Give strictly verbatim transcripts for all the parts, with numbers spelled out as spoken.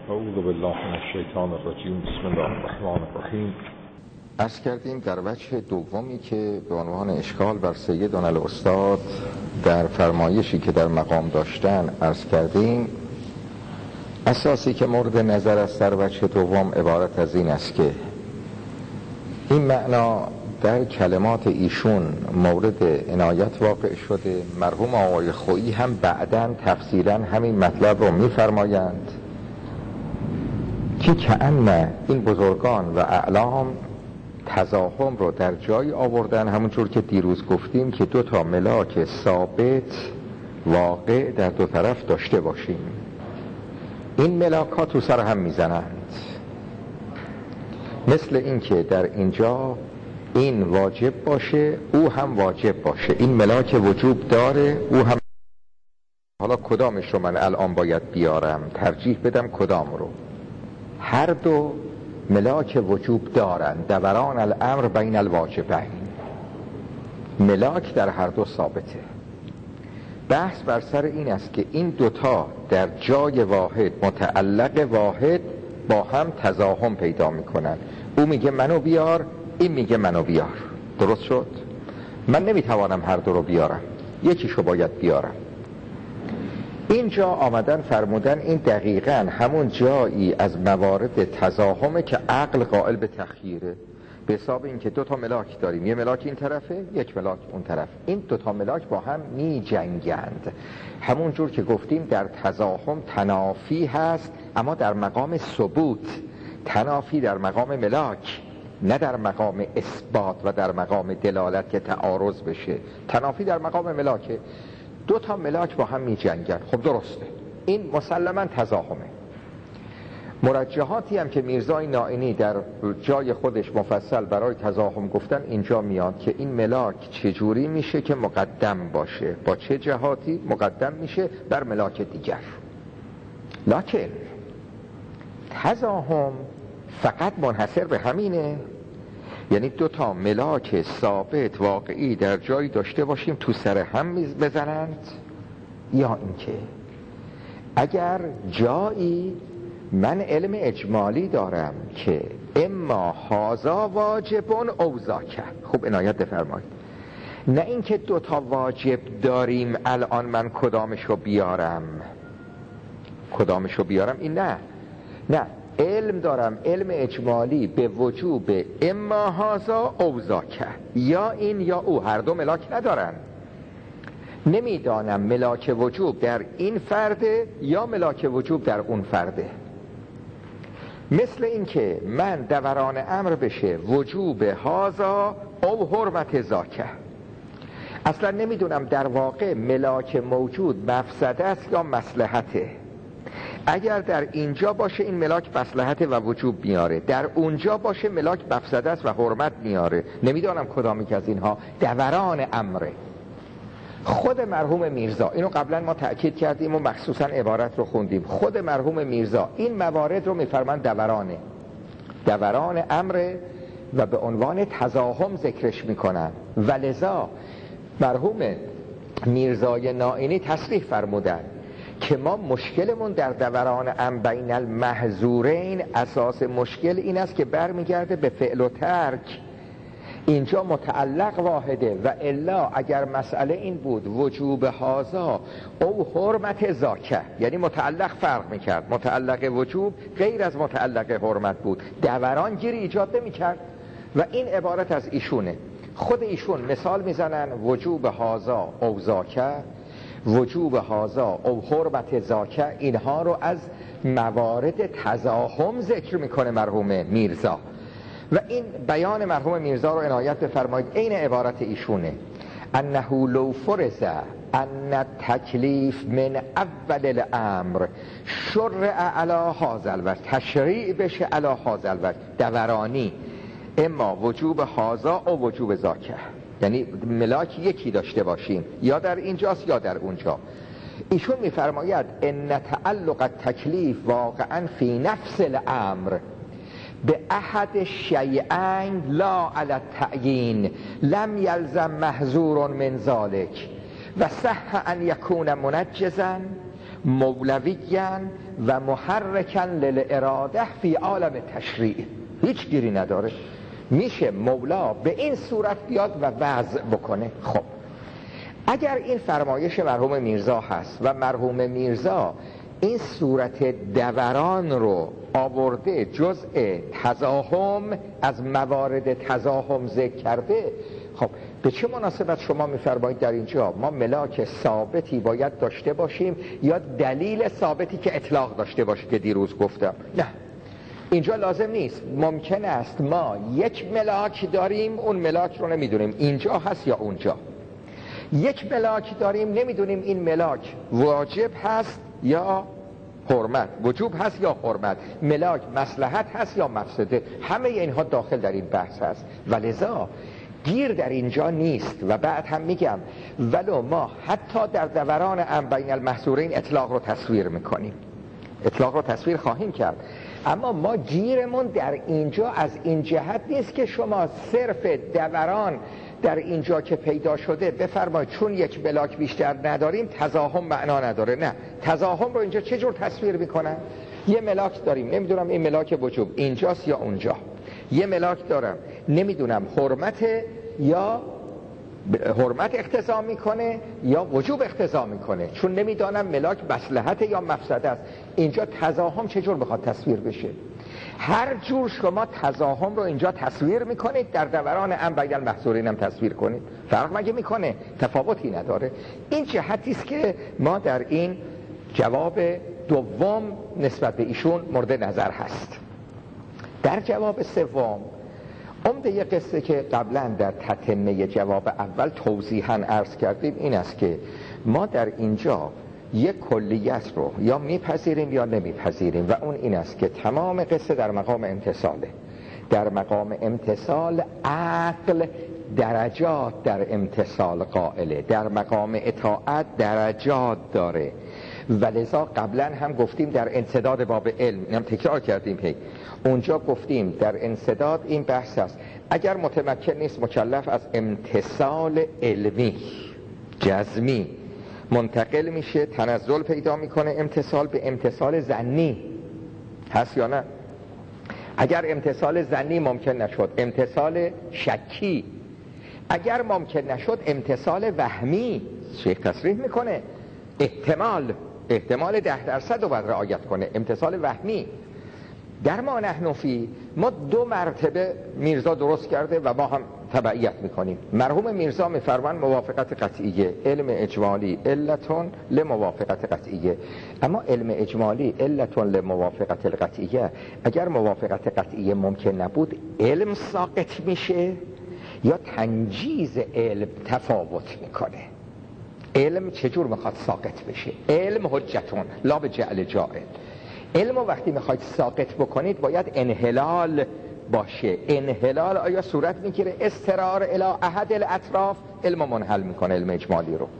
اعوذ بالله من الشیطان الرجیم. بسم الله الرحمن الرحیم. عرض کردیم در وجه دومی که به عنوان اشکال بر سیدنا الاستاد در فرمایشی که در مقام داشتن عرض کردیم، اساسی که مورد نظر است در وجه دوم عبارت از این است که این معنا در کلمات ایشون مورد عنایت واقع شده. مرحوم آقای خویی هم بعداً تفصیلاً همین مطلب رو می‌فرمایند که کأن این بزرگان و اعلام تزاحم رو در جایی آوردن، همونجور که دیروز گفتیم که دو تا ملاک ثابت واقع در دو طرف داشته باشیم. این ملاک ها تو سر هم میزنند، مثل این که در اینجا این واجب باشه او هم واجب باشه. این ملاک وجوب داره او هم. حالا کدامش رو من الان باید بیارم، ترجیح بدم کدام رو؟ هر دو ملاک وجوب دارن. دوران الامر بین الواجبین، ملاک در هر دو ثابته. بحث بر سر این است که این دوتا در جای واحد متعلق واحد با هم تزاحم پیدا میکنن. او میگه منو بیار، این میگه منو بیار. درست شد؟ من نمیتوانم هر دو رو بیارم، یکیشو باید بیارم. اینجا آمدن فرمودن این دقیقاً همون جایی از موارد تزاحمه که عقل قائل به تخییره، به حساب این که دو تا ملاک داریم، یه ملاک این طرفه یک ملاک اون طرف. این دو تا ملاک با هم می جنگند. همون جور که گفتیم در تزاحم تنافی هست، اما در مقام ثبوت. تنافی در مقام ملاک، نه در مقام اثبات و در مقام دلالت که تعارض بشه. تنافی در مقام ملاکه. دو تا ملاک با هم می جنگن. خب درسته، این مسلماً تزاحمه. مرجحاتی هم که میرزای نائینی در جای خودش مفصل برای تزاحم گفتن اینجا میاد که این ملاک چجوری میشه که مقدم باشه، با چه جهاتی مقدم میشه بر ملاک دیگر. لکن تزاحم فقط منحصر به همینه، یعنی دو تا ملاک ثابت واقعی در جایی داشته باشیم تو سر هم بزنند، یا اینکه اگر جایی من علم اجمالی دارم که اما هازا واجبون او ذاک. خوب عنایت بفرمایید، نه اینکه دو تا واجب داریم الان من کدامشو بیارم کدامشو بیارم این نه نه علم دارم، علم اجمالی به وجوب اما هازا او ذاک، یا این یا او. هر دو ملاک ندارن. نمیدانم ملاک وجوب در این فرده یا ملاک وجوب در اون فرده. مثل این که من دوران امر بشه وجوب هازا او حرمت ذاک. اصلا نمیدونم در واقع ملاک موجود مفسده است یا مصلحته. اگر در اینجا باشه این ملاک مصلحت و وجوب میاره، در اونجا باشه ملاک مفسده است و حرمت میاره. نمیدانم کدامی که از اینها دوران امره. خود مرحوم میرزا، اینو قبلا ما تأکید کردیم و مخصوصا عبارت رو خوندیم، خود مرحوم میرزا این موارد رو میفرمان دورانه دوران امره و به عنوان تزاحم ذکرش میکنن. ولذا مرحوم میرزای نائینی تصریح فرمودن که ما مشکلمون در دوران امر بین المحظورین، اساس مشکل این است که برمیگرده به فعل و ترک. اینجا متعلق واحده و الا اگر مسئله این بود وجوب هازا او حرمت ذاکه، یعنی متعلق فرق میکرد، متعلق وجوب غیر از متعلق حرمت بود، دوران گیری ایجاد نمیکرد. و این عبارت از ایشونه. خود ایشون مثال میزنن وجوب هازا او ذاکه، وجوب هازا او حرمت ذاکه. اینها رو از موارد تزاحم ذکر میکنه مرحوم میرزا و این بیان مرحوم میرزا رو عنایت بفرمایید. این عبارت ایشونه: انه لو فرض ان تکلیف من اول الامر شرع علی هذا الوجه، تشریع بشه علی هذا الوجه، دورانی، اما وجوب هازا او وجوب ذاکه، یعنی ملاک یکی داشته باشیم، یا در اینجاست یا در اونجا. ایشون میفرماید ان تعلق التکلیف واقعا فی نفس الامر به احد شیئین لا علی التعیین لم یلزم محظور من ذلک و صح ان یکون منجزا مولویاً و محرکاً للاراده فی عالم تشریع. هیچ گیری نداره، میشه مولا به این صورت بیاد و وضع بکنه. خب اگر این فرمایش مرحوم میرزا هست و مرحوم میرزا این صورت دوران رو آورده جزء تزاحم از موارد تزاحم ذکر کرده، خب به چه مناسبت شما میفرمایید در اینجا ما ملاک ثابتی باید داشته باشیم یا دلیل ثابتی که اطلاق داشته باشه که دیروز گفتم؟ نه، اینجا لازم نیست. ممکن است ما یک ملاک داریم، اون ملاک رو نمیدونیم اینجا هست یا اونجا. یک ملاک داریم نمیدونیم این ملاک واجب هست یا حرمت، وجوب هست یا حرمت، ملاک مصلحت هست یا مفسده. همه اینها داخل در این بحث هست و لذا گیر در اینجا نیست. و بعد هم میگم ولو ما حتی در دوران ام بین المحظورین اطلاق رو تصویر میکنیم، اطلاق رو تصویر خواهیم کرد، اما ما گیرمون در اینجا از این جهت نیست که شما صرف دوران در اینجا که پیدا شده بفرمایید چون یک ملاک بیشتر نداریم تزاحم معنا نداره. نه، تزاحم رو اینجا چه جور تصویر میکنن؟ یه ملاک داریم نمیدونم این ملاک وجوب اینجاست یا اونجا، یه ملاک دارم نمیدونم حرمت یا حرمت اقتضا میکنه یا وجوب اقتضا میکنه، چون نمیدانم ملاک مصلحت یا مفسده است. اینجا تزاحم چه جور بخواد تصویر بشه؟ هر جور شما تزاحم رو اینجا تصویر میکنید در دوران ام بین المحظورین هم تصویر کنید، فرق مگه میکنه؟ تفاوتی نداره. این جهتی است که ما در این جواب دوم نسبت به ایشون مورد نظر هست. در جواب سوم عمده یه قصه که قبلا در تتمه جواب اول توضیحاً عرض کردیم این است که ما در اینجا یک کلیت رو یا میپذیریم یا نمیپذیریم و اون این است که تمام قصه در مقام امتصاله. در مقام امتصال عقل درجات در امتصال قائله، در مقام اطاعت درجات داره و لذا قبلا هم گفتیم در انسداد باب علم، اینم تکرار کردیم هی اونجا گفتیم در انسداد این بحث است اگر متمکن نیست مکلف از امتصال علمی جزمی منتقل میشه تنزل پیدا میکنه امتصال به امتصال ظنی، هست یا نه؟ اگر امتصال ظنی ممکن نشد امتصال شکی، اگر ممکن نشد امتصال وهمی، شیخ تصریح میکنه احتمال احتمال ده درصد رو باید رعایت کنه، امتصال وهمی. در ما نحن فی ما دو مرتبه میرزا درست کرده و ما هم تبعیت میکنیم. مرحوم میرزا میفرمان موافقت قطعیه، علم اجمالی علتون لموافقت قطعیه. اما علم اجمالی علتون لموافقت القطعیه، اگر موافقت قطعیه ممکن نبود علم ساقط میشه یا تنجیز علم تفاوت میکنه. علم چجور میخواد ساقط بشه؟ علم حجتون لا به جعل جائل. علم وقتی میخواید ساقط بکنید باید انحلال باشه. انحلال آیا صورت میگیره استرار الی احد الاطراف؟ علم منحل میکنه علم اجمالی رو.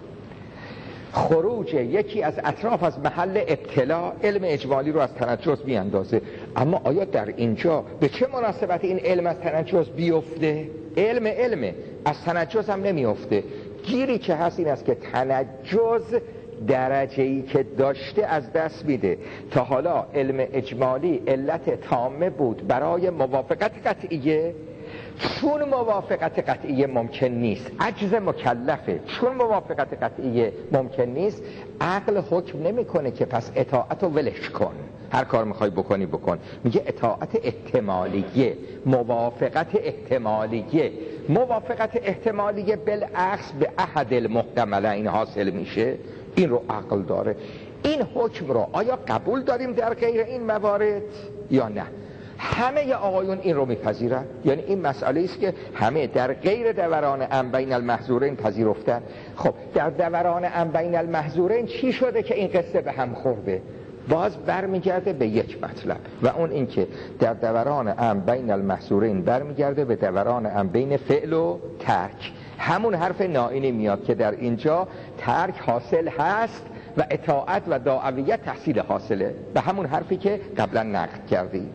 خروج یکی از اطراف از محل ابتلا علم اجمالی رو از تنجز بیاندازه. اما آیا در اینجا به چه مناسبت این علم از تنجز بیفته؟ علم علمه از تنجز هم نمیفته. گیری که هست این است که تنجز درجه‌ای که داشته از دست میده. تا حالا علم اجمالی علت تامه بود برای موافقت قطعیه، چون موافقت قطعیه ممکن نیست عجز مکلفه، چون موافقت قطعیه ممکن نیست عقل حکم نمیکنه که پس اطاعت رو ولش کن، هر کار میخوای بکنی بکن. میگه اطاعت احتمالیه، موافقت احتمالیه. موافقت احتمالیه بالعکس به احد المحتملین حاصل میشه. این رو عقل داره. این حکم رو آیا قبول داریم در غیر این موارد یا نه؟ همه آقایون این رو میپذیرن. یعنی این مسئله است که همه در غیر دوران ام بین المحظورین پذیرفتن. خب در دوران ام بین المحظورین چی شده که این قصه به هم خورده؟ باز برمیگرده به یک مطلب و اون این که در دوران ام بین المحظورین برمیگرده به دوران ام بین فعل و ترک. همون حرف نائینی میاد که در اینجا ترک حاصل هست و اطاعت و داعیت تحصیل حاصله، به همون حرفی که قبلا نقد کردی.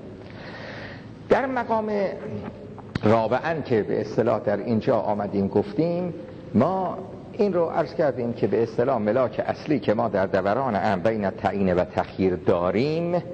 در مقام رابعاً که به اصطلاح در اینجا آمدیم گفتیم ما این رو عرض کردیم که به اصطلاح ملاک اصلی که ما در دوران امر بین تعیین و تخییر داریم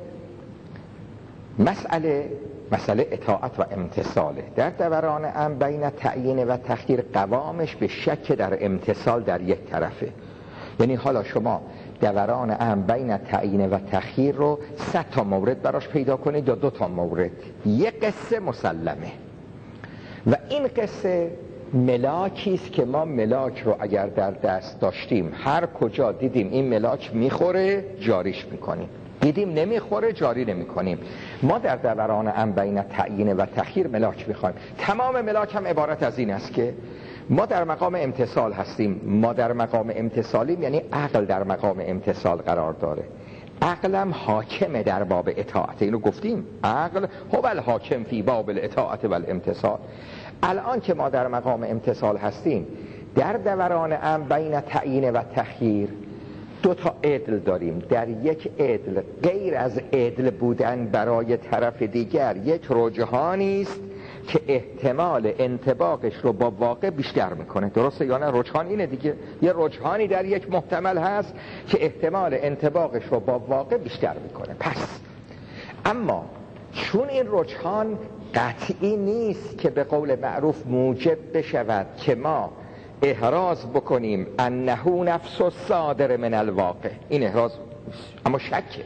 مسئله مسئله اطاعت و امتثاله. در دوران امر بین تعیین و تخییر قوامش به شک در امتثال در یک طرفه. یعنی حالا شما دوران امر بین تعیین و تخییر رو صد تا مورد براش پیدا کنید یا دو تا مورد، یک قصه مسلمه و این قصه ملاکی است که ما ملاک رو اگر در دست داشتیم هر کجا دیدیم این ملاک میخوره جاریش میکنیم، دیدیم نمیخوره جاری نمیکنیم. ما در دوران امر بین تعیین و تخییر ملاک میخوایم. تمام ملاک هم عبارت از این است که ما در مقام امتثال هستیم. ما در مقام امتثالیم، یعنی عقل در مقام امتثال قرار داره. عقلم حاکم در باب اطاعت، اینو گفتیم، عقل هو الحاکم فی باب الاطاعت و الامتثال. الان که ما در مقام امتثال هستیم، در دوران امر بین تعیین و تخییر دو تا عدل داریم. در یک عدل غیر از عدل بودن برای طرف دیگر یک رجحانی است که احتمال انطباقش رو با واقع بیشتر میکنه. درسته یا نه؟ رجحان اینه دیگه، یه رجحانی در یک محتمل هست که احتمال انطباقش رو با واقع بیشتر میکنه. پس اما چون این رجحان قطعی نیست که به قول معروف موجب بشود که ما احراز بکنیم انه نفس صادر من الواقع، این احراز اما شکه،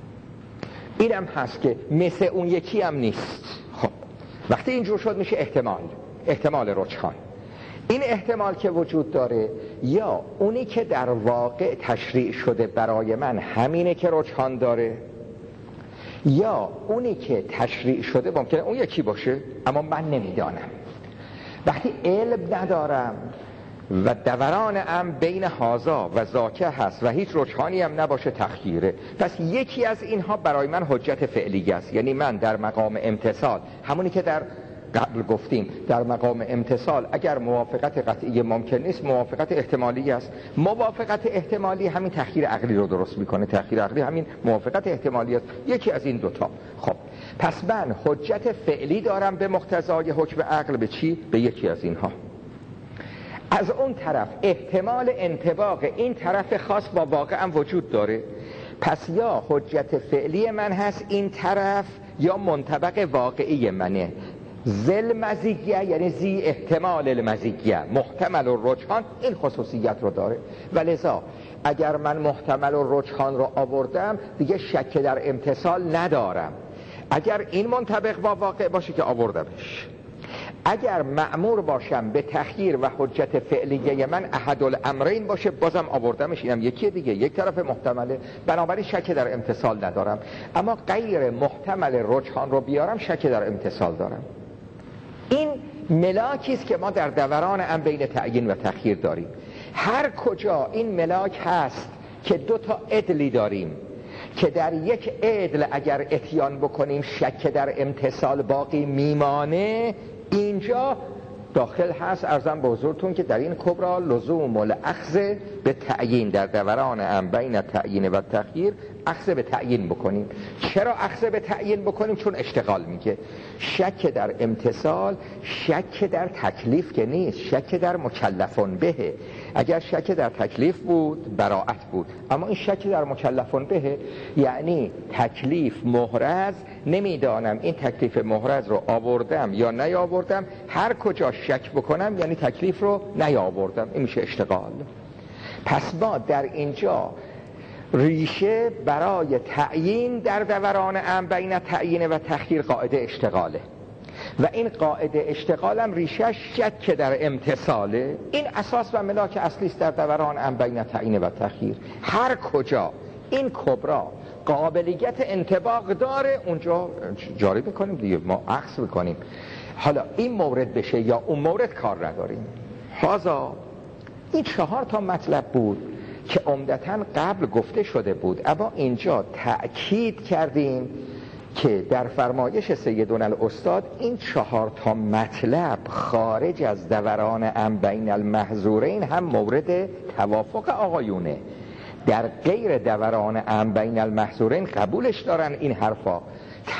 اینم هست که مثل اون یکی هم نیست. خب وقتی اینجور شد میشه احتمال، احتمال رجحان. این احتمال که وجود داره، یا اونی که در واقع تشریع شده برای من همینه که رجحان داره، یا اونی که تشریع شده ممکنه اون یکی باشه اما من نمیدانم. وقتی علم ندارم و دوران امر بین هازا و ذاکه هست و هیچ رجحانی هم نباشه تخییره، پس یکی از اینها برای من حجت فعلی است. یعنی من در مقام امتثال، همونی که در قبل گفتیم، در مقام امتثال اگر موافقت قطعی ممکن نیست، موافقت احتمالی است. موافقت احتمالی همین تخییر عقلی رو درست میکنه، تخییر عقلی همین موافقت احتمالی است، یکی از این دوتا. خب پس من حجت فعلی دارم به مقتضای حکم عقل به چی؟ به یکی از اینها. از اون طرف احتمال انطباق این طرف خاص با واقع هم وجود داره، پس یا حجت فعلی من هست این طرف، یا منطبق واقعی منه. ذل مزیگیه یعنی زی احتمال المزیگیه، محتمل و رجحان این خصوصیت رو داره. ولذا اگر من محتمل و رجحان رو آوردم دیگه شک در امتثال ندارم. اگر این منطبق با واقع باشه که آوردمش. اگر مأمور باشم به تخییر و حجت فعلیه من احد الامرین باشه بازم آوردمش، اینم یکی دیگه، یک طرف محتمله، بنابراین شک در امتثال ندارم. اما غیر محتمل رجحان رو بیارم شک در امتثال دارم. این ملاکی است که ما در دوران امر بین تعیین و تخییر داریم. هر کجا این ملاک هست که دو تا عدلی داریم که در یک عدل اگر اتیان بکنیم شک در امتثال باقی میمانه، اینجا داخل هست ارزم به حضورتون که در این کبرا لزوم الاخذ به تعیین، در دوران امر بین تعیین و تخییر اخذ به تعیین بکنیم. چرا اخذ به تعیین بکنیم؟ چون اشتغال میگه شک در امتثال شک در تکلیف که نیست، شک در مکلفون بهه. اگر شک در تکلیف بود براءت بود، اما این شک در مکلفون بهه یعنی تکلیف محرز، نمیدانم این تکلیف محرز رو آوردم یا نیاوردم، هر کجا شک بکنم یعنی تکلیف رو نیاوردم، این میشه اشتغال. پس ما در اینجا ریشه برای تعیین در دوران امر بین تعیین و تخییر قاعده اشتغاله و این قاعده اشتغالم ریشه شک در امتثاله. این اساس و ملاک اصلی است در دوران امر بین تعیین و تخییر. هر کجا این کبرا قابلیت انطباق داره اونجا جاری بکنیم دیگه، ما اخذ بکنیم. حالا این مورد بشه یا اون مورد کار نداریم. حاضا این چهار تا مطلب بود که عمدتاً قبل گفته شده بود، اما اینجا تأکید کردیم که در فرمایش سیدنا الاستاد این چهار تا مطلب خارج از دوران امر بین المحظورین هم مورد توافق آقایونه. در غیر دوران امر بین المحظورین قبولش دارن این حرفا،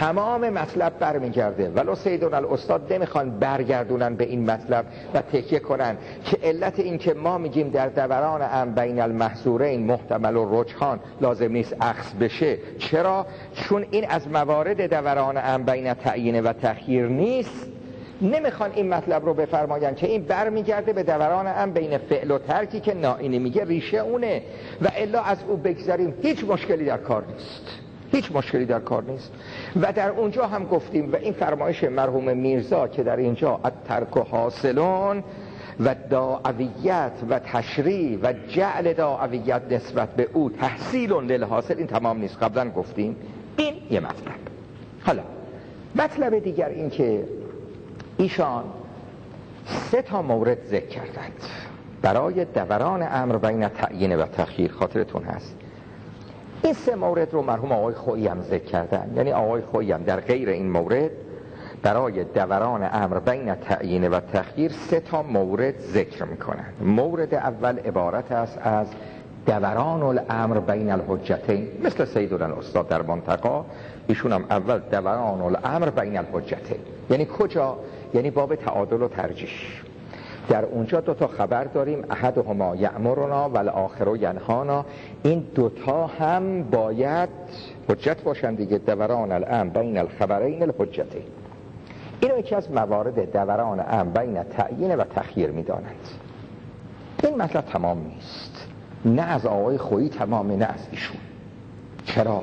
تمام مطلب برمیگرده. ولو سیدون الاستاد نمیخوان برگردونن به این مطلب و تکیه کنن که علت این که ما میگیم در دوران ام بین المحظورین محتمل و رجحان لازم نیست اخذ بشه. چرا؟ چون این از موارد دوران ام بین تعیین و تخییر نیست. نمیخوان این مطلب رو بفرماین که این برمیگرده به دوران ام بین فعل و ترکی که نائینی میگه ریشه اونه و الا از او بگذاریم هیچ مشکلی در کار نیست. هیچ مشکلی در کار نیست. و در اونجا هم گفتیم و این فرمایش مرحوم میرزا که در اینجا الترک حاصلون و داعویت و تشریع و جعل داعویت نسبت به او تحصیل للحاصل، این تمام نیست. قبلا گفتیم این یه مطلب. حالا مطلب دیگر این که ایشان سه تا مورد ذکر کردند برای دوران امر بین تعیین و تخییر. خاطرتون هست این سه مورد رو مرحوم آقای خویی هم ذکر کردن. یعنی آقای خویی هم در غیر این مورد برای دوران امر بین تعیین و تخییر سه تا مورد ذکر میکنن. مورد اول عبارت است از دوران الامر بین الحجتین، مثل سیدنا الاستاد در منتقا. ایشون هم اول دوران الامر بین الحجتین یعنی کجا؟ یعنی باب تعادل و ترجیح. در اونجا دو تا خبر داریم، احدهما یأمرنا و الاخر ینهانا. این دوتا هم باید حجت باشند دیگه. دوران الامر بین الخبرین الحجتین، اینو یکی از موارد دوران امر بین تعیین و تخییر میدانند. این مطلب تمام نیست، نه از آقای خویی تمامه نه از ایشون. چرا؟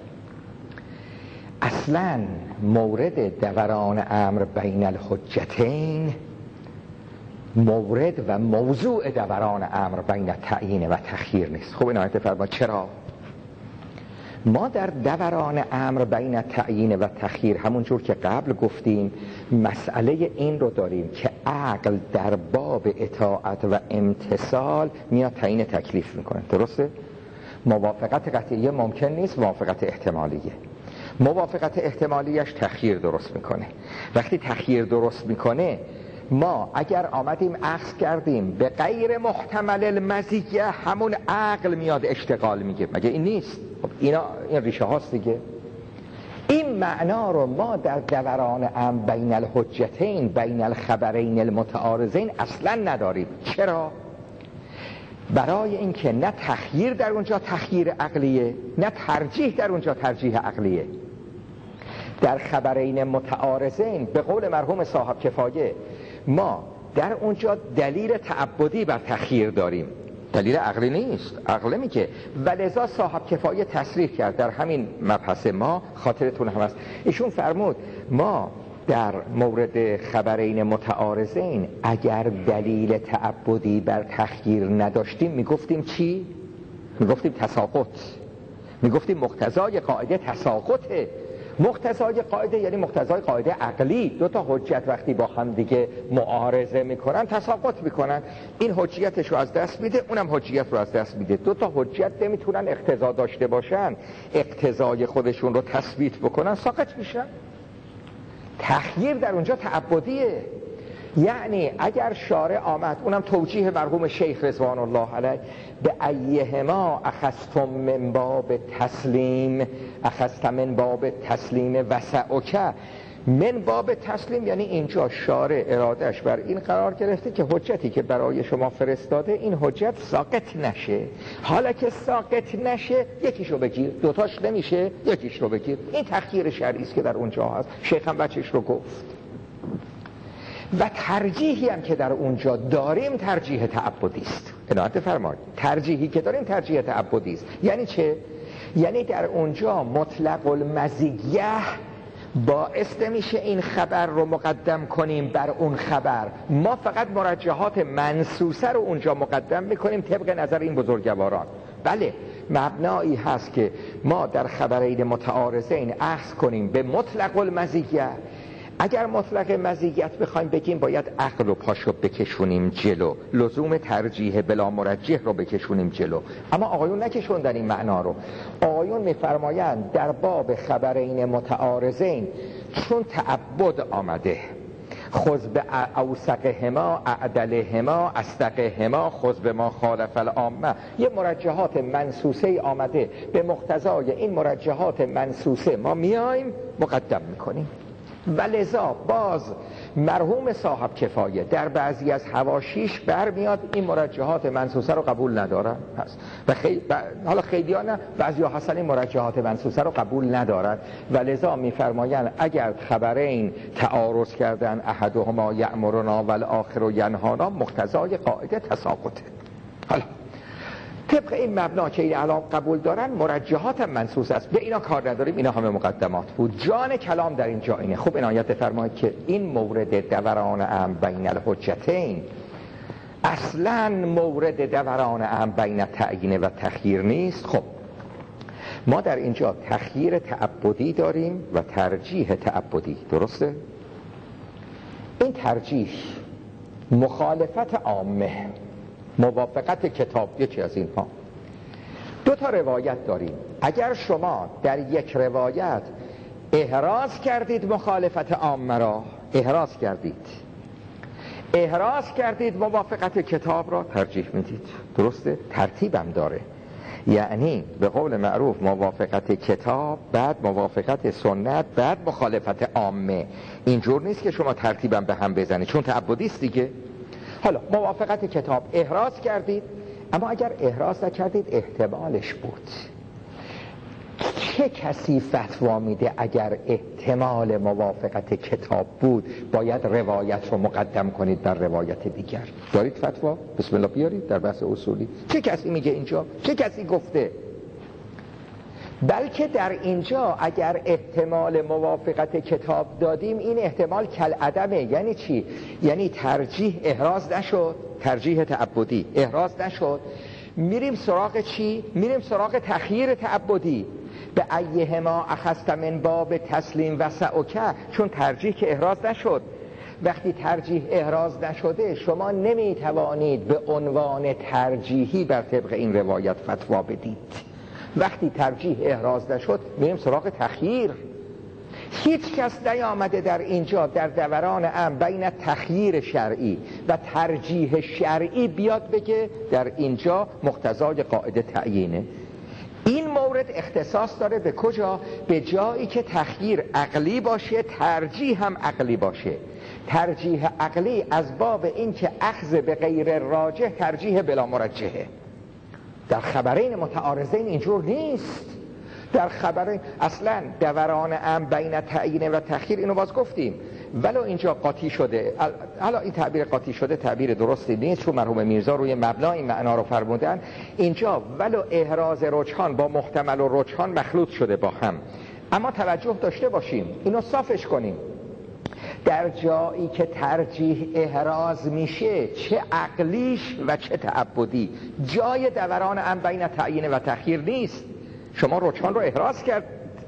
اصلا مورد دوران امر بین الحجتین مورد و موضوع دوران امر بین تعیین و تخییر نیست. خب عنایت فرما چرا؟ ما در دوران امر بین تعیین و تخییر همون جور که قبل گفتیم مسئله این رو داریم که عقل در باب اطاعت و امتثال میاد تعیین تکلیف میکنه. درسته؟ موافقت قطعیه ممکن نیست، موافقت احتمالیه. موافقت احتمالیش تخییر درست میکنه. وقتی تخییر درست میکنه ما اگر آمدیم اخذ کردیم به غیر محتمل المزیه، همون عقل میاد اشتغال میگه. مگه این نیست؟ خب اینا این ریشه هاست دیگه. این معنا رو ما در دوران امر بین الحجتین بین الخبرین المتعارضین اصلا نداریم. چرا؟ برای اینکه نه تخییر در اونجا تخییر عقلیه، نه ترجیح در اونجا ترجیح عقلیه. در خبرین متعارضین به قول مرحوم صاحب کفایه ما در اونجا دلیل تعبدی بر تخییر داریم، دلیل عقلی نیست. عقل میگه ولذا صاحب کفایه تصریح کرد در همین مبحث ما. خاطرتون هم هست ایشون فرمود ما در مورد خبرین متعارضین اگر دلیل تعبدی بر تخییر نداشتیم میگفتیم چی؟ میگفتیم تساقط، میگفتیم مقتضای قاعده تساقطه. مقتضای قاعده یعنی مقتضای قاعده عقلی. دو تا حجت وقتی با هم دیگه معارضه میکنن تساقط میکنن. این حجیتش رو از دست میده، اونم حجیت رو از دست میده. دو تا حجت نمیتونن اقتضا داشته باشن، اقتضای خودشون رو تثبیت بکنن، ساقط میشن. تخییر در اونجا تعبدیه. یعنی اگر شارع آمد، اونم توجیه مرحوم شیخ رضوان الله علیه، به ایهما اخذتم من باب تسلیم، اخذت من باب تسلیم وسعک. من باب تسلیم یعنی اینجا شارع ارادش بر این قرار گرفته که حجتی که برای شما فرستاده این حجت ساقط نشه. حالا که ساقط نشه یکیش رو بگیر، دوتاش نمیشه یکیش رو بگیر. این تخییر شرعی است که در اونجا هست. شیخ هم بچهش رو گفت. و ترجیحی هم که در اونجا داریم ترجیح تعبدی است. عنایت فرمایید ترجیحی که داریم ترجیح تعبدی است. یعنی چه؟ یعنی در اونجا مطلق المزیه باعث نمیشه این خبر رو مقدم کنیم بر اون خبر. ما فقط مرجحات منصوصه رو اونجا مقدم میکنیم طبق نظر این بزرگواران. بله مبنایی هست که ما در خبرین متعارضین اخذ کنیم به مطلق المزیه. اگر مطلق مزیت بخوایم بگیم باید عقل و پاشو بکشونیم جلو، لزوم ترجیح بلا مرجح رو بکشونیم جلو. اما آقایون نکشوندن این معنا رو. آقایون میفرمایند در باب خبرین متعارضین چون تعبد آمده خذ به اوثقهما اعدلهما استقهما خذ به ما خالف العامه. یه مرجحات منصوصه آمده، به مقتضای این مرجحات منصوصه ما میایم مقدم میکنیم. ولذا باز مرحوم صاحب کفایه در بعضی از حواشیش برمیاد این مرجحات منصوصه رو قبول ندارن هست و خی... ب... حالا خیلی ها نه، بعضی ها حسن این مرجحات منصوصه رو قبول ندارن. ولذا میفرمایند اگر خبرین تعارض کردن احدهما یأمرنا والآخر ینهانا مقتضای قاعده تساقطه. حالا طبق این مبنا که این علام قبول دارن مرجحات منصوص است، به اینا کار نداریم، اینا همه مقدمات بود. جان کلام در اینجا اینه. خوب عنایت بفرمایید که این مورد دوران امر بین الحجتین اصلا مورد دوران امر بین تعیین و تخییر نیست. خب ما در اینجا تخییر تعبدی داریم و ترجیح تعبدی، درسته؟ این ترجیح مخالفت عامه، موافقت کتاب، یکی از اینها. دو تا روایت داریم. اگر شما در یک روایت احراز کردید مخالفت عامه را، احراز کردید احراز کردید موافقت کتاب را ترجیح میدید، درسته؟ ترتیبم داره، یعنی به قول معروف موافقت کتاب، بعد موافقت سنت، بعد مخالفت عامه. اینجور نیست که شما ترتیبم به هم بزنید، چون تعبدی است دیگه. حالا موافقت کتاب احراز کردید، اما اگر احراز نکردید احتمالش بود. چه کسی فتوا میده اگر احتمال موافقت کتاب بود باید روایت رو مقدم کنید بر روایت دیگر؟ دارید فتوا؟ بسم الله بیارید در بحث اصولی. چه کسی میگه اینجا؟ چه کسی گفته؟ بلکه در اینجا اگر احتمال موافقت کتاب دادیم این احتمال کالعدمه. یعنی چی؟ یعنی ترجیح احراز نشد، ترجیح تعبدی احراز نشد، میریم سراغ چی؟ میریم سراغ تخییر تعبدی. به ایهما اخذت من باب تسلیم و سعوکه، چون ترجیح که احراز نشد. وقتی ترجیح احراز نشده شما نمیتوانید به عنوان ترجیحی بر طبق این روایت فتوا بدید. وقتی ترجیح احراز نشد میریم سراغ تخییر. هیچ کس نیامده در اینجا در دوران امر بین تخییر شرعی و ترجیح شرعی بیاد بگه در اینجا مقتضای قاعده تعیینه. این مورد اختصاص داره به کجا؟ به جایی که تخییر عقلی باشه، ترجیح هم عقلی باشه. ترجیح عقلی از باب این که اخذ به غیر راجح ترجیح بلا مرجحه. در خبرین متعارضین اینجور نیست. در خبرین اصلا دوران امر بین تعیین و تخییر، اینو باز گفتیم، ولو اینجا قاطی شده، حالا این تعبیر قاطی شده تعبیر درستی نیست چون مرحوم میرزا روی مبنا این معنا رو فرمودن. اینجا ولو احراز رجحان با محتمل و رجحان مخلوط شده با هم، اما توجه داشته باشیم، اینو صافش کنیم. در جایی که ترجیح احراز میشه، چه عقلیش و چه تعبدی، جای دوران امر بین تعیین و تخییر نیست. شما رجحان رو احراز کرد،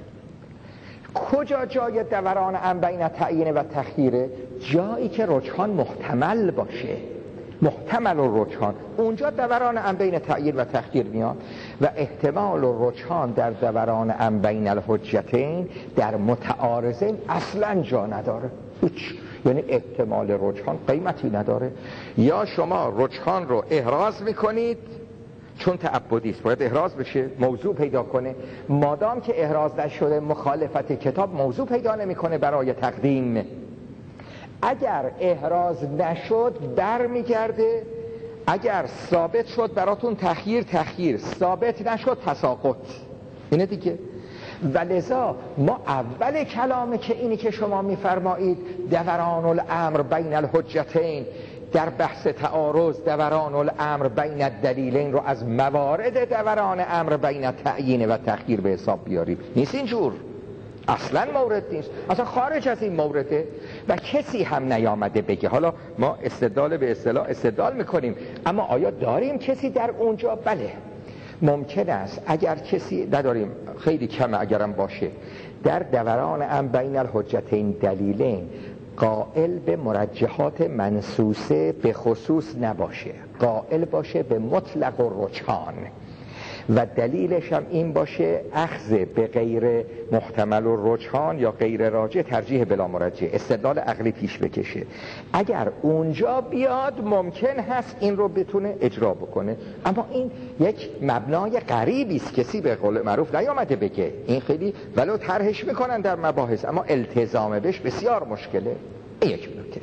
کجا جای دوران امر بین تعیین و تخییره؟ جایی که رجحان محتمل باشه، محتمل و رجحان، اونجا دوران امر بین تعیین و تخییر میاد. و احتمال و رجحان در دوران امر بین الحجتین در متعارضین اصلا جا نداره، هیچ. یعنی احتمال رجحان قیمتی نداره. یا شما رجحان رو احراز میکنید چون تعبدی است، باید احراز بشه، موضوع پیدا کنه. مادام که احراز نشده مخالفت کتاب موضوع پیدا نمیکنه برای تقدیم. اگر احراز نشد برمیگرده، اگر ثابت شد براتون تخییر تخییر، ثابت نشد تساقط، اینه دیگه. ولذا ما اول کلامه که اینی که شما میفرمایید دوران الامر بین الحجتین، در بحث تعارض دوران الامر بین الدلیلین رو از موارد دوران امر بین تعیین و تخییر به حساب بیاریم. نیست اینجور، اصلا مورد نیست، اصلا خارج از این مورده و کسی هم نیامده بگه. حالا ما استدلال به اصطلاح استدلال میکنیم، اما آیا داریم کسی در اونجا؟ بله ممکن است، اگر کسی نداریم، خیلی کمه اگرم باشه، در دوران امر بین الحجتین دلیلین قائل به مرجحات منصوصه به خصوص نباشه، قائل باشه به مطلق و رجحان. و دلیلش هم این باشه اخذ به غیر محتمل و رجحان یا غیر راجع ترجیح بلا مرجح، استدلال عقلی پیش بکشه. اگر اونجا بیاد ممکن هست این رو بتونه اجرا بکنه، اما این یک مبنای غریبی است، کسی به قول معروف نیامده بگه. این خیلی ولو طرحش میکنن در مباحث، اما التزام بهش بسیار مشکله. این یک نکته.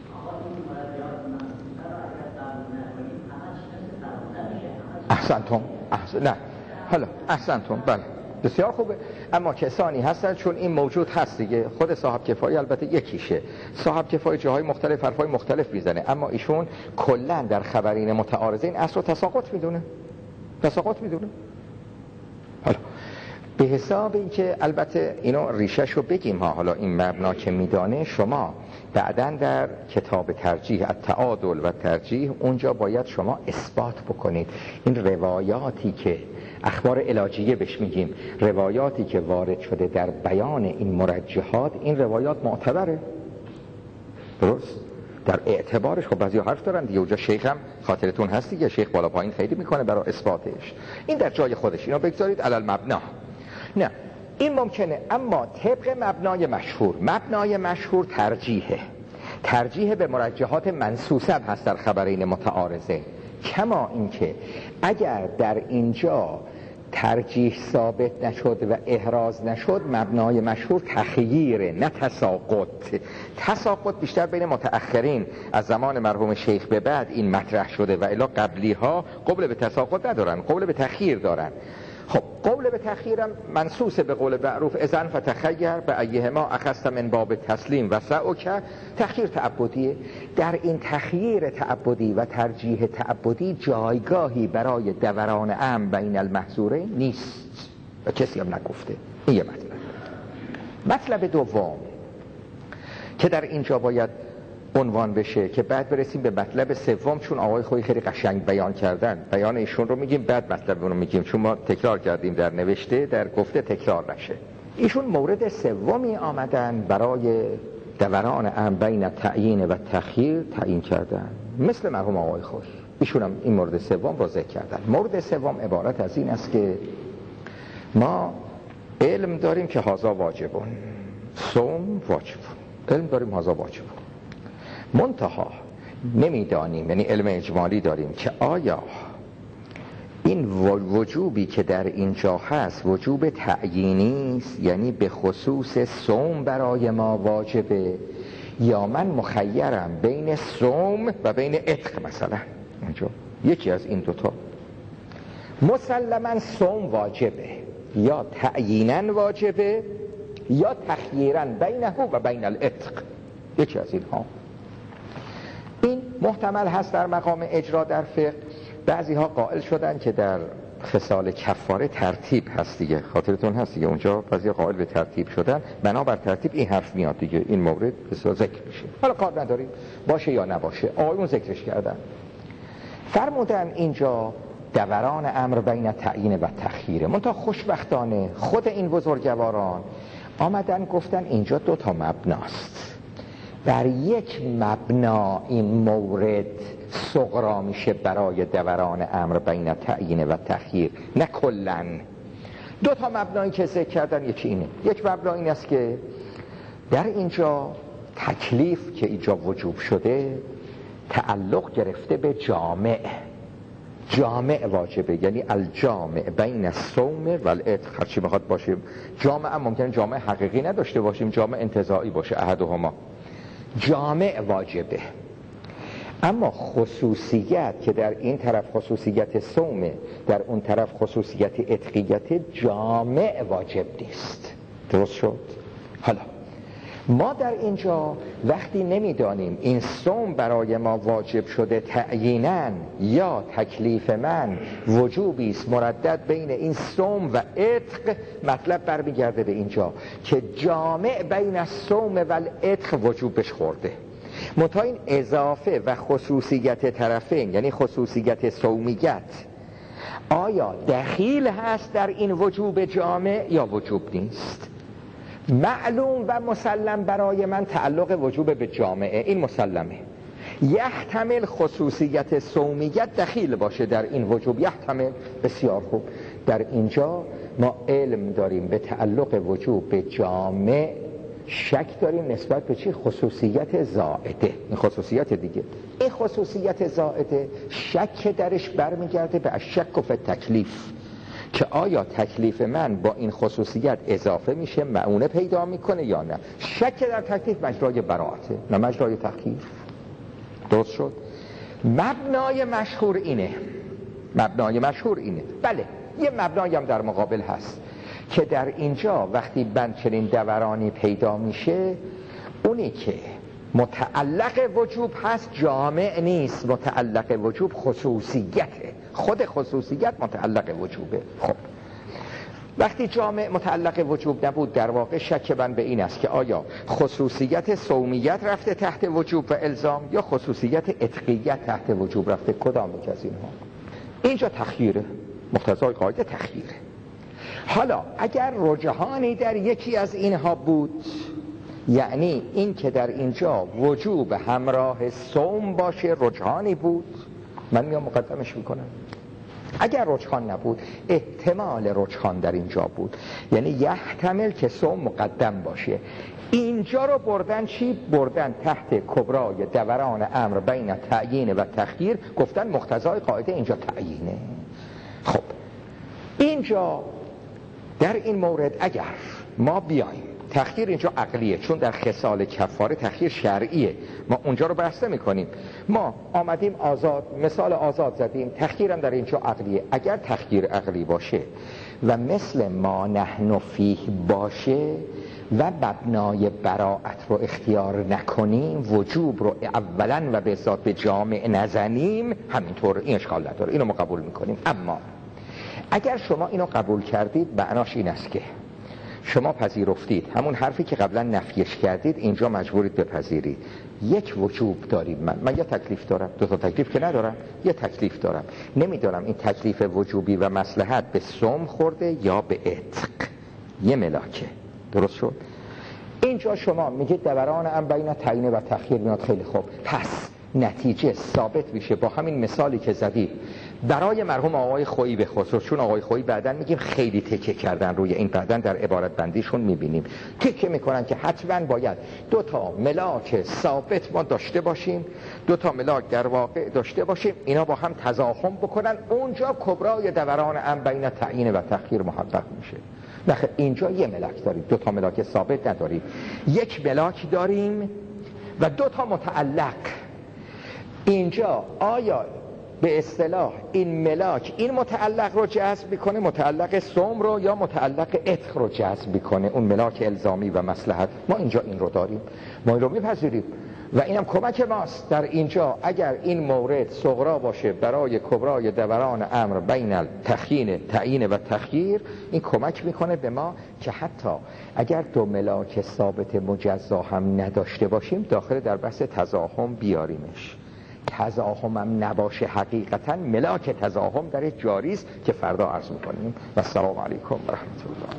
احسنتم احسن نه حالا احسنتم بله بسیار خوبه. اما کسانی هستن چون این موجود هست دیگه، خود صاحب کفایی البته یکیشه، صاحب کفایی جاهای مختلف حرفای مختلف میزنه، اما ایشون کلا در خبرین متعارضین اصل و تساقط میدونه تساقط میدونه حالا به حساب این که البته اینو ریشش رو بگیم ها. حالا این مبنا که میدانه شما بعداً در کتاب ترجیح التعادل و ترجیح اونجا باید شما اثبات بکنید این روایاتی که اخبار علاجیه بهش میگیم، روایاتی که وارد شده در بیان این مرجحات، این روایات معتبره، درست؟ در اعتبارش خب بعضی حرف دارن دیگه. اونجا شیخ هم خاطرتون هست دیگه، شیخ بالا پایین خیلی میکنه برای اثباتش. این در جای خودش، اینو بگذارید علل مبنا. نه این ممکنه، اما طبق مبنای مشهور، مبنای مشهور ترجیحه، ترجیح به مرجحات منصوصه هست در خبرین متعارضه. کما اینکه اگر در اینجا ترجیح ثابت نشد و احراز نشد، مبنای مشهور تخییره نه تساقط. تساقط بیشتر بین متأخرین از زمان مرحوم شیخ به بعد این مطرح شده و الا قبلی ها قبل به تساقط ندارن، قبل به تخییر دارن. خب قول به تخییرم منصوص به قول معروف اذن فتخیر به ایهما اخذت من باب تسلیم و سعوک، تخییر تعبدیه. در این تخییر تعبدی و ترجیح تعبدی جایگاهی برای دوران امر بین المحظورین نیست و کسی هم نگفته. این یه مطلب. مطلب دوم که در اینجا باید عنوان بشه که بعد برسیم به مطلب سوم، چون آقای خویی خیلی قشنگ بیان کردن، بیان ایشون رو میگیم بعد مطلب رو میگیم، چون ما تکرار کردیم در نوشته، در گفته تکرار نشه. ایشون مورد سومی آمدن برای دوران امر بین تعیین و تخییر تعیین کردن، مثل مرحوم آقای خویی. ایشون هم این مورد سوم رو ذکر کردن. مورد سوم عبارت از این است که ما علم داریم که هذا واجبون، صوم واجبون، علم داریم هذا واجبون، منتها نمیدانیم، یعنی علم اجمالی داریم که آیا این وجوبی که در اینجا هست وجوب تعیینی است، یعنی به خصوص صوم برای ما واجبه، یا من مخیرم بین صوم و بین عتق. مثلا اینجا یکی از این دوتا، مسلما صوم واجبه یا تعیینا واجبه یا تخییرا بینه و بین العتق، یکی از اینها. این محتمل هست در مقام اجرا در فقه. بعضی ها قائل شدن که در خصال کفاره ترتیب هست دیگه، خاطرتون هست دیگه، اونجا بعضی ها قائل به ترتیب شدن، بنابر ترتیب این حرف میاد دیگه، این مورد بسیار ذکر میشه. حالا کار نداریم باشه یا نباشه، آقایون ذکرش کردن. فرمودن اینجا دوران امر بین تعیین و تخییره، منتها خوشبختانه خود این بزرگواران آمدن گفتن اینجا دو تا مبناست، بر یک مبنا این مورد صغرا میشه برای دوران امر بین تعیین و تخییر، نه کلن. دو تا مبنایی که ذکر کردن یکی اینه. یک مبنا این است که در اینجا تکلیف که اینجا وجوب شده تعلق گرفته به جامع، جامع واجبه، یعنی الجامع بین الصوم و العتق. هرچی بخواد باشیم، جامع هم ممکنه جامع حقیقی نداشته باشیم، جامع انتزاعی باشه، احدهما. جامع واجبه، اما خصوصیت که در این طرف خصوصیت صومه، در اون طرف خصوصیت عتقیت، جامع واجب نیست. درست شد؟ حالا ما در اینجا وقتی نمیدانیم این صوم برای ما واجب شده تعییناً یا تکلیف من وجوبی است مردد بین این صوم و عتق، مطلب برمیگرده به اینجا که جامع بین الصوم و العتق وجوبش خورده. منتها این اضافه و خصوصیت طرفین، یعنی خصوصیت صومیت، آیا دخیل هست در این وجوب جامع یا وجوب نیست؟ معلوم و مسلم برای من تعلق وجوب به جامعه، این مسلمه. یحتمل خصوصیت صومیت دخیل باشه در این وجوب، یحتمل، بسیار خوب. در اینجا ما علم داریم به تعلق وجوب به جامع، شک داریم نسبت به چی؟ خصوصیت زائده. این خصوصیت دیگه، این خصوصیت زائده شک درش برمیگرده به الشک و تکلیف، که آیا تکلیف من با این خصوصیت اضافه میشه، معونه پیدا میکنه یا نه. شک در تکلیف مجرای براعته نه مجرای تکلیف. درست شد؟ مبنای مشهور اینه مبنای مشهور اینه بله، یه مبنایی هم در مقابل هست که در اینجا وقتی بند چنین دورانی پیدا میشه، اونی که متعلق وجوب هست جامع نیست، متعلق وجوب خصوصیته، خود خصوصیت متعلق وجوبه. خب وقتی جامع متعلق وجوب نبود، در واقع شک من به این است که آیا خصوصیت صومیت رفته تحت وجوب و الزام یا خصوصیت عتقیت تحت وجوب رفته، کدام یک از اینها؟ اینجا تخییره، مقتضای قاعده تخییره. حالا اگر رجحانی در یکی از اینها بود، یعنی این که در اینجا وجوب همراه صوم باشه رجحانی بود، من میام مقدمش میکنم. اگر رجحان نبود، احتمال رجحان در اینجا بود، یعنی یحتمل که صوم مقدم باشه. اینجا رو بردن چی؟ بردن تحت کبرای دوران امر بین تعیین و تخییر، گفتن مقتضای قاعده اینجا تعیینه. خب اینجا در این مورد اگر ما بیایم، تخییر اینجا عقلیه، چون در خصال کفاره تخییر شرعیه، ما اونجا رو بحث نمی‌کنیم. ما آمدیم آزاد، مثال آزاد زدیم، تخییر هم در اینجا عقلیه. اگر تخییر عقلی باشه و مثل ما نحن فیه باشه و مبنای براعت رو اختیار نکنیم، وجوب رو اولا و به ذات به جامع نزنیم، همینطور این اشکال نداره، اینو ما قبول می‌کنیم. اما اگر شما اینو قبول کردید، معناش این است که شما پذیرفتید همون حرفی که قبلا نفیش کردید، اینجا مجبورید بپذیرید. یک وجوب داریم، من من یه تکلیف دارم، دو تا تکلیف که ندارم، یه تکلیف دارم. نمیدونم این تکلیف وجوبی و مصلحت به صوم خورده یا به عتق، یه ملاکه. درست شد؟ اینجا شما میگید دوران ام بین تعیین و تخییر میاد. خیلی خوب، پس نتیجه ثابت میشه با همین مثالی که زدید برای مرحوم آقای خویی به خصوص، چون آقای خویی بعدن میگیم خیلی تکه کردن روی این، بعدن در عبارت بندیشون میبینیم تکه میکنن که حتما باید دو تا ملاک ثابت ما داشته باشیم، دو تا ملاک در واقع داشته باشیم، اینا با هم تزاحم بکنن، اونجا کبرای دوران ام بین تعیین و تخییر محقق میشه. نخیر، اینجا یه ملاک داریم، دو تا ملاک ثابت نداریم، یک ملاک داریم و دو تا متعلق. اینجا آیا به اصطلاح این ملاک این متعلق رو جذب میکنه، متعلق صوم رو، یا متعلق عتق رو جذب میکنه، اون ملاک الزامی و مصلحت؟ ما اینجا این رو داریم، ما این رو میپذیریم و اینم کمک ماست در اینجا. اگر این مورد صغرا باشه برای کبرای دوران امر بین التخیین تعیین و تخییر، این کمک میکنه به ما که حتی اگر دو ملاک ثابت مجزا هم نداشته باشیم، داخل در بحث تزاحم بیاریمش. تزاحم هم نباشه، حقیقتا ملاک تزاحم در جاری است که فردا عرض میکنیم. و السلام علیکم و رحمت الله.